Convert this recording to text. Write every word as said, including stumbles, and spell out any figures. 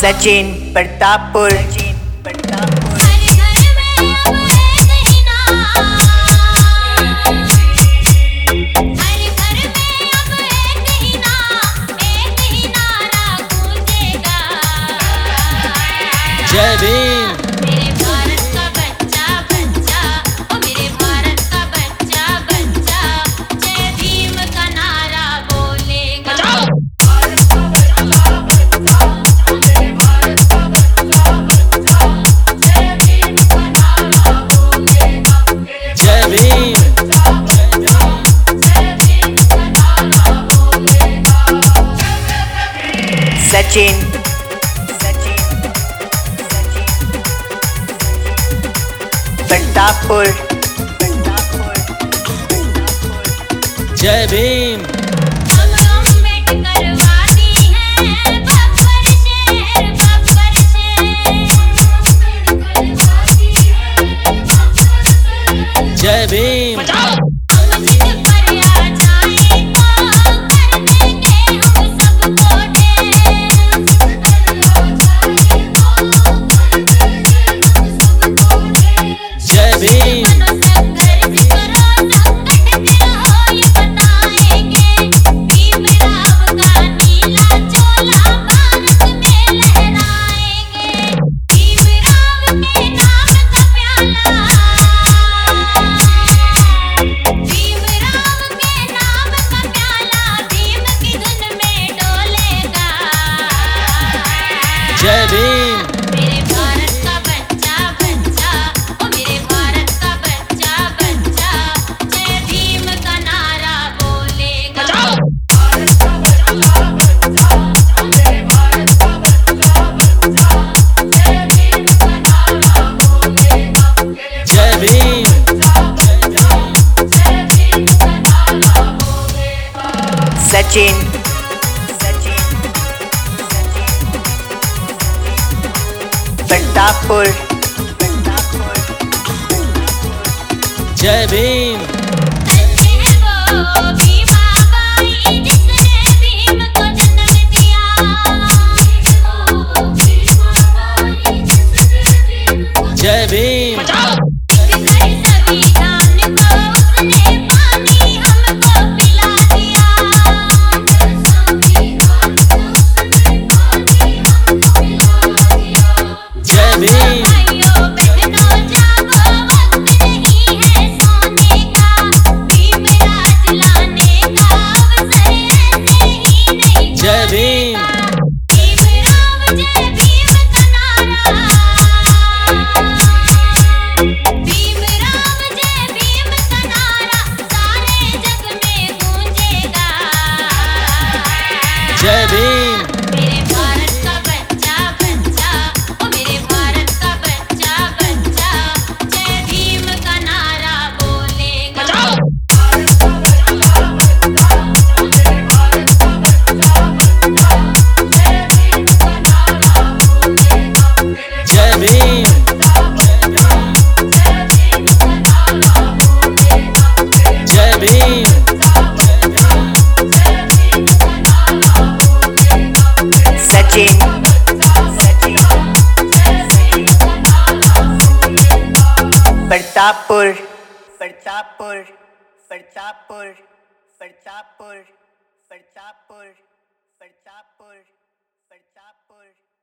सचिन प्रतापपुर प्रतापपुर जय भीम। मेरे भारत का बच्चा बच्चा ओ मेरे भारत का बच्चा बच्चा जय भीम का नारा बोलेगा। भारत का बच्चा बच्चा मेरे भारत का बच्चा बच्चा जय भीम का नारा बोलेगा। जय भीम। जय भीम का नारा बोलेगा। सचिन प्रतापपुर जय भीम। हम अम्बेडकरवादी हैं बब्बर शेर बब्बर शेर। जय भीम। हम जिद पर आ जाएं तो कर देंगे हम सबको ढेर। जय भीम। संघर्ष करो संकट क्या हो ये बताएंगे। भीम राव का नीला चोला भारत में लहराएंगे। भीम राव के नाम का प्याला भीम राव के नाम का प्याला भीम की धुन में डोलेगा। जय भीम। मेरे भारत का बच्चा बच्चा ओ मेरे भारत का बच्चा बच्चा जय भीम का नारा बोलेगा। भारत का बच्चा बच्चा मेरे भारत का बच्चा बच्चा जय भीम का नारा बोलेगा। जय भीम। जय भीम का नारा बोलेगा। सचिन प्रतापपुर जय भीम। सच्चे वो भीमाबाई जिसने भीम को जन्म दिया। जय भीम। लिखकर संविधान को उसने पानी हमको पिला दिया। जय भीम। भाइयों बहनों जागो वक्त नहीं है सोने का। भीम राज लाने का अवसर ऐसे ही नहीं जय भीम। भीम राव जय भीम का नारा भीम राव जय भीम का नारा सारे जग में गूंजेगा। जय भीम। मेरे भारत का बच्चा बच्चा ओ मेरे भारत का बच्चा बच्चा जय भीम का नारा बोलेगा। भारत का बच्चा बच्चा मेरे भारत का बच्चा बच्चा जय भीम का नारा बोलेगा। जय भीम। जय भीम का नारा बोलेगा। जय भीम। जय भीम का नारा बोलेगा। सचिन प्रतापपुर प्रतापपुर प्रतापपुर प्रतापपुर प्रतापपुर प्रतापपुर प्रतापपुर